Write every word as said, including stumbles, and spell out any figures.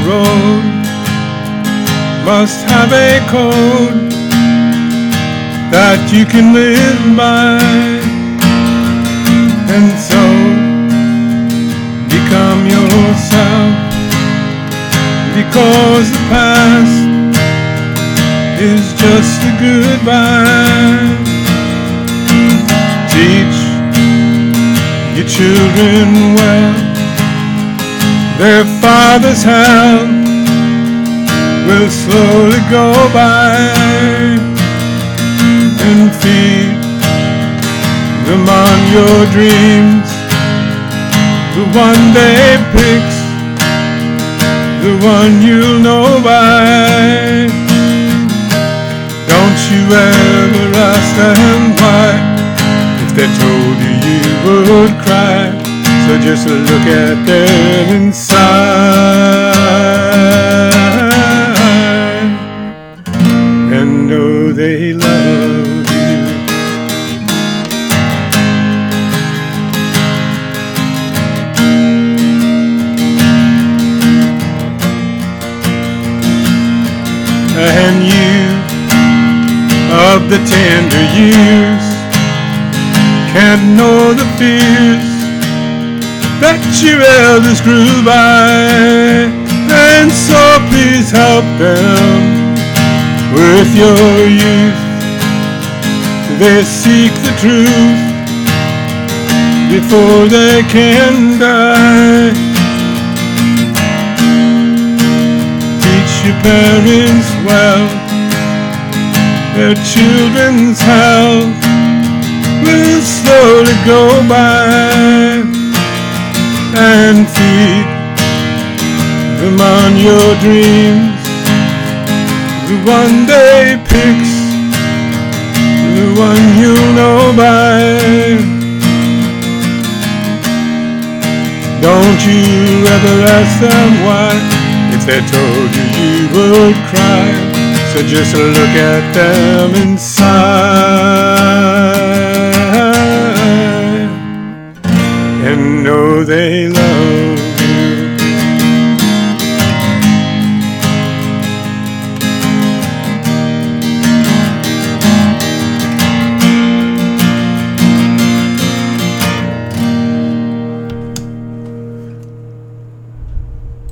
road must have a code that you can live by, and so become yourself, because the past is just a goodbye. Teach your children well, their father's hand will slowly go by, and feed them on your dreams. The one day picks the one you'll know by. Don't you ever ask them why, if they told you you would cry. So just look at them inside and know they love you. And you, of the tender years, can't know the fears that your elders grew by, and so please help them with your youth. They seek the truth before they can die. Teach your parents well, their children's hell will slowly go by, and feed them on your dreams. The one day picks the one you'll know by. Don't you ever ask them why, if they told you you would cry. So just look at them inside and know they love you.